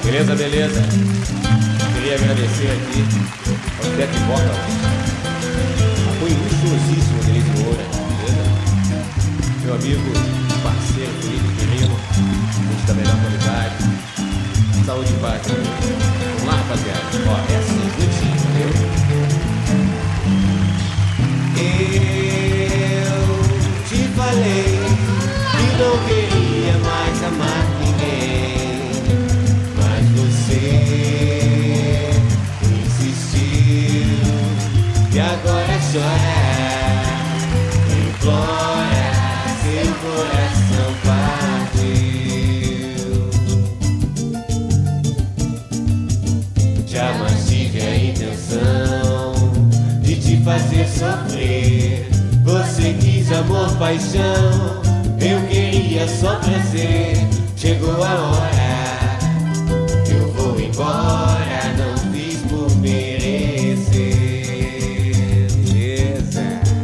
Beleza, beleza. Queria agradecer aqui ao Beto Boca, apoio luxuosíssimo dele de Moura, beleza? Meu amigo, parceiro Felipe Quirino, gente da melhor qualidade. Saúde e paz, meu amigo. Vamos lá, rapaziada. Ó, é assim, juntinho, entendeu? Eu te falei que não queria mais amar ninguém, mas você insistiu e agora chora, implora, seu coração partiu. Jamais tive a intenção de te fazer sofrer. Você quis amor, paixão, eu queria só prazer. Chegou a hora, eu vou embora, não fiz por merecer. Beleza?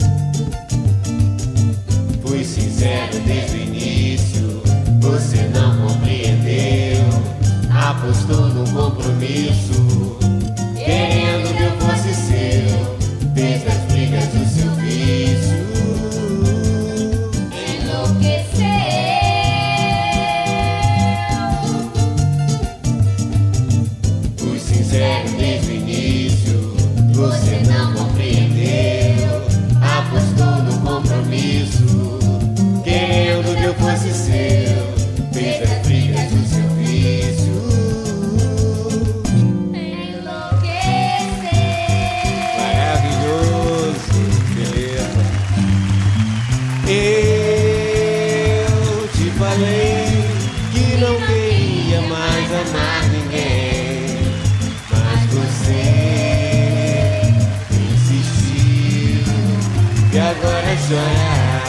Fui sincero desde o início, você não compreendeu. Apostou no compromisso, querendo que eu fosse seu. Fez das brigas o seu vício. Fui sincero desde o início, você não compreendeu. Apostou no compromisso, querendo que eu fosse seu. Fez das brigas o seu vício. Eu te falei que não queria mais amar ninguém, mas você insistiu e agora chora,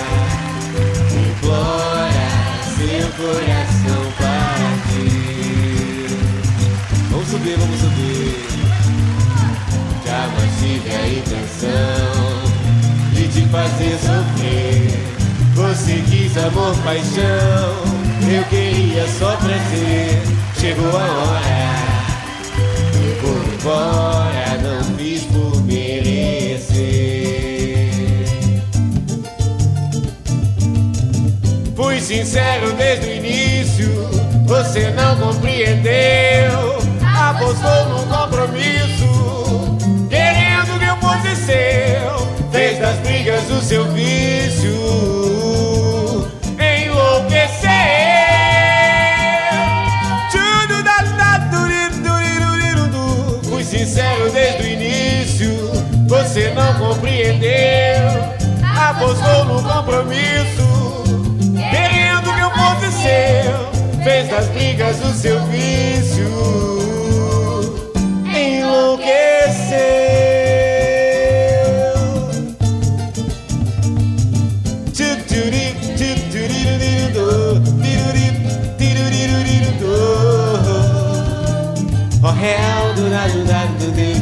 implora, seu coração partiu. Vamos subir, vamos subir. Jamais tive a intenção de te fazer sofrer. Você quis amor, paixão, eu queria só prazer. Chegou a hora, eu vou embora, não fiz por merecer. Fui sincero desde o início, você não compreendeu. Apostou no compromisso, querendo que eu fosse seu. Fez das brigas o seu vício, enlouqueceu. Fui sincero desde o início, você não compreendeu. Apostou no compromisso, querendo que eu fosse seu. Fez das brigas o seu vício, enlouqueceu. Oh, hell, do